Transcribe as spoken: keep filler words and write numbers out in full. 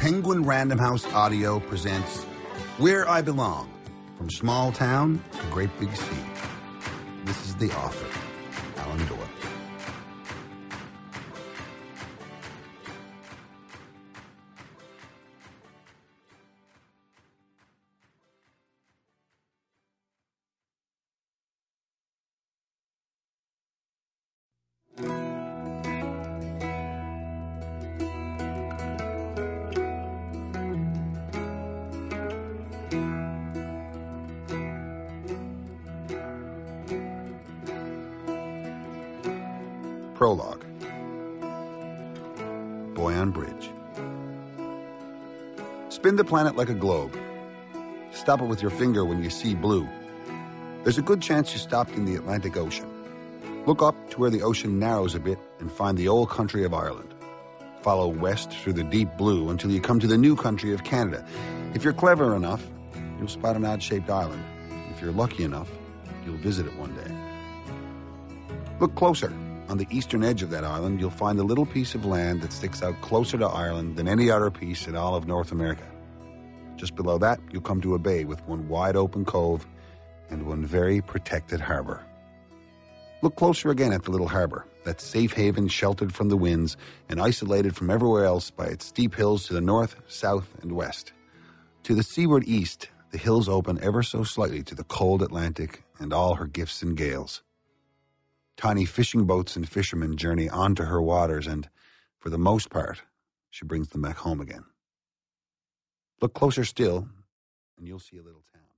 Penguin Random House Audio presents Where I Belong, From Small Town to Great Big Sea. This is the author, Alan Doyle. Prologue. Boy on Bridge. Spin the planet like a globe. Stop it with your finger when you see blue. There's a good chance you stopped in the Atlantic Ocean. Look up to where the ocean narrows a bit and find the old country of Ireland. Follow west through the deep blue until you come to the new country of Canada. If you're clever enough, you'll spot an odd-shaped island. If you're lucky enough, you'll visit it one day. Look closer. On the eastern edge of that island, you'll find a little piece of land that sticks out closer to Ireland than any other piece in all of North America. Just below that, you'll come to a bay with one wide-open cove and one very protected harbor. Look closer again at the little harbor, that safe haven sheltered from the winds and isolated from everywhere else by its steep hills to the north, south, and west. To the seaward east, the hills open ever so slightly to the cold Atlantic and all her gifts and gales. Tiny fishing boats and fishermen journey onto her waters, and, for the most part, she brings them back home again. Look closer still, and you'll see a little town.